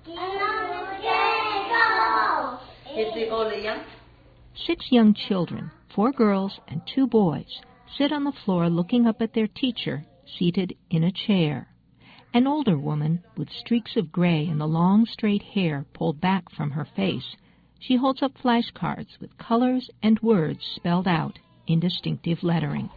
6 young children, 4 girls and 2 boys, sit on the floor looking up at their teacher, seated in a chair. An older woman, with streaks of gray in the long, straight hair pulled back from her face, she holds up flashcards with colors and words spelled out in distinctive lettering.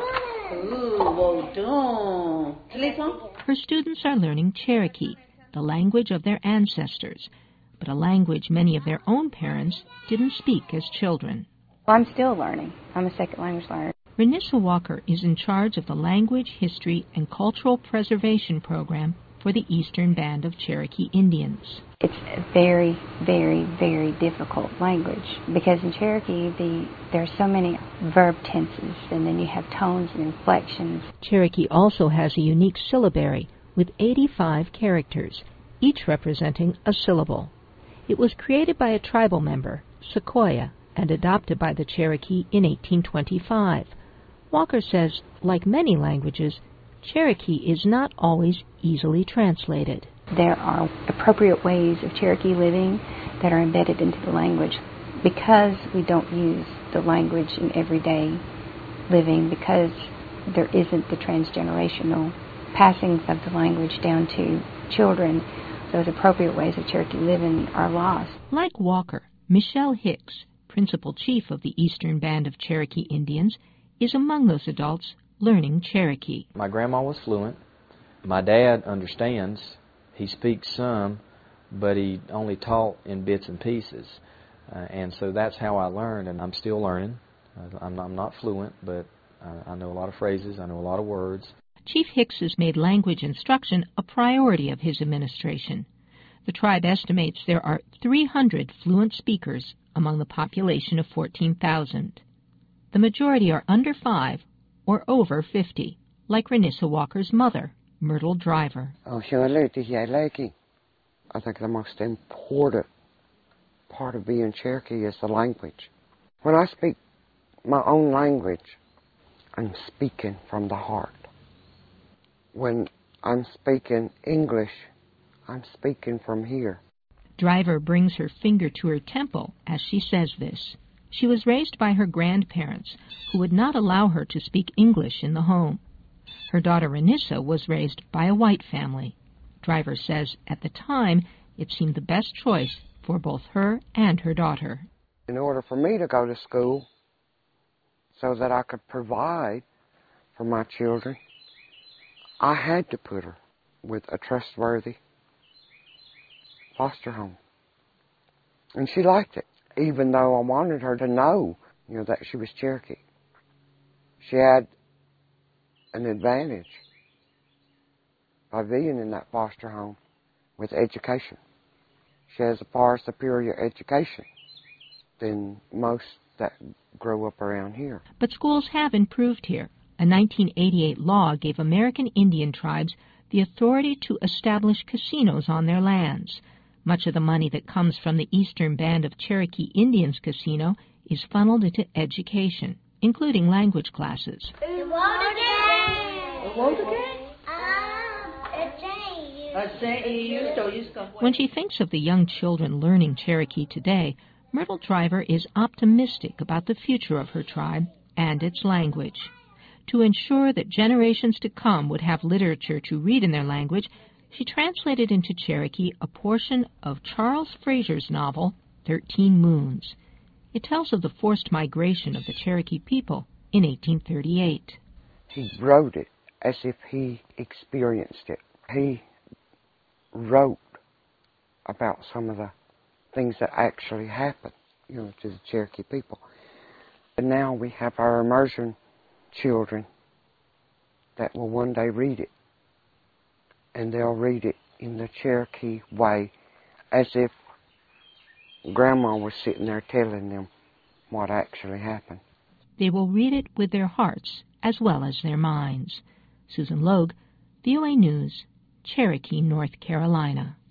Her students are learning Cherokee, the language of their ancestors, but a language many of their own parents didn't speak as children. I'm still learning. I'm a second language learner. Renissa Walker is in charge of the Language, History, and Cultural Preservation Program for the Eastern Band of Cherokee Indians. It's a very, very, very difficult language because in Cherokee there are so many verb tenses, and then you have tones and inflections. Cherokee also has a unique syllabary with 85 characters, each representing a syllable. It was created by a tribal member, Sequoyah, and adopted by the Cherokee in 1825. Walker says, like many languages, Cherokee is not always easily translated. There are appropriate ways of Cherokee living that are embedded into the language because we don't use the language in everyday living, because there isn't the transgenerational passing of the language down to children. Those appropriate ways of Cherokee living are lost. Like Walker, Michelle Hicks, principal chief of the Eastern Band of Cherokee Indians, is among those adults learning Cherokee. My grandma was fluent. My dad understands. He speaks some, but he only taught in bits and pieces. And so that's how I learned, and I'm still learning. I'm not fluent, but I know a lot of phrases. I know a lot of words. Chief Hicks has made language instruction a priority of his administration. The tribe estimates there are 300 fluent speakers among the population of 14,000. The majority are under 5 or over 50, like Renissa Walker's mother, Myrtle Driver. I think the most important part of being Cherokee is the language. When I speak my own language, I'm speaking from the heart. When I'm speaking English, I'm speaking from here. Driver brings her finger to her temple as she says this. She was raised by her grandparents, who would not allow her to speak English in the home. Her daughter Renissa was raised by a white family. Driver says at the time it seemed the best choice for both her and her daughter. In order for me to go to school so that I could provide for my children, I had to put her with a trustworthy foster home. And she liked it, even though I wanted her to know, that she was Cherokee. She had an advantage by being in that foster home with education. She has a far superior education than most that grow up around here. But schools have improved here. A 1988 law gave American Indian tribes the authority to establish casinos on their lands. Much of the money that comes from the Eastern Band of Cherokee Indians casino is funneled into education, including language classes. When she thinks of the young children learning Cherokee today, Myrtle Driver is optimistic about the future of her tribe and its language. To ensure that generations to come would have literature to read in their language, she translated into Cherokee a portion of Charles Frazer's novel, 13 Moons. It tells of the forced migration of the Cherokee people in 1838. He wrote it as if he experienced it. He wrote about some of the things that actually happened, to the Cherokee people. And now we have our immersion children that will one day read it. And they'll read it in the Cherokee way, as if Grandma was sitting there telling them what actually happened. They will read it with their hearts as well as their minds. Susan Logue, VOA News, Cherokee, North Carolina.